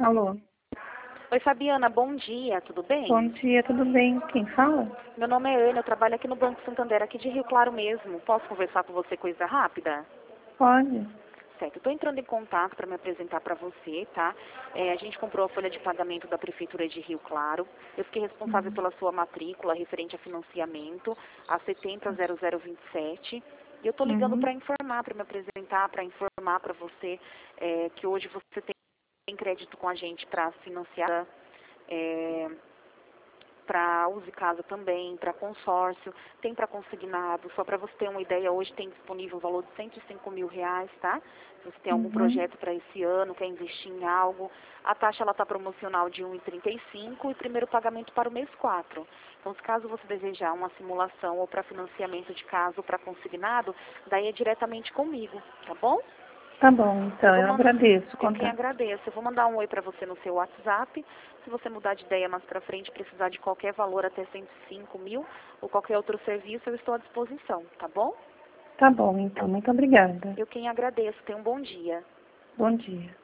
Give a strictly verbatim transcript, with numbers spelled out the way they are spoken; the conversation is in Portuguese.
Alô, Oi, Fabiana, bom dia, tudo bom bem? dia, tudo bem? Quem fala? Meu nome é Ana, eu trabalho aqui no Banco Santander, aqui de Rio Claro mesmo. Posso conversar com você coisa rápida? Pode. Certo, estou entrando em contato para me apresentar para você, tá? É, a gente comprou a folha de pagamento da Prefeitura de Rio Claro. Eu fiquei responsável Uhum. pela sua matrícula referente a financiamento, a setenta zero zero vinte e sete. E eu estou ligando Uhum. para informar, para me apresentar, para informar para você é, que hoje você tem crédito com a gente para financiar. É, para uso de casa também, para consórcio, tem para consignado. Só para você ter uma ideia, hoje tem disponível o valor de cento e cinco mil reais, tá? Se você tem algum Uhum. projeto para esse ano, quer investir em algo, a taxa ela está promocional de um vírgula trinta e cinco e primeiro pagamento para o mês quatro. Então, se caso você desejar uma simulação ou para financiamento de casa ou para consignado, daí é diretamente comigo, tá bom? Tá bom, Eu então, vou eu mandar, agradeço o eu quem contato. agradeço. Eu vou mandar um oi para você no seu WhatsApp. Se você mudar de ideia mais para frente, precisar de qualquer valor até cento e cinco mil ou qualquer outro serviço, eu estou à disposição, tá bom? Tá bom, então, muito obrigada. Eu quem agradeço. Tenha um bom dia. Bom dia.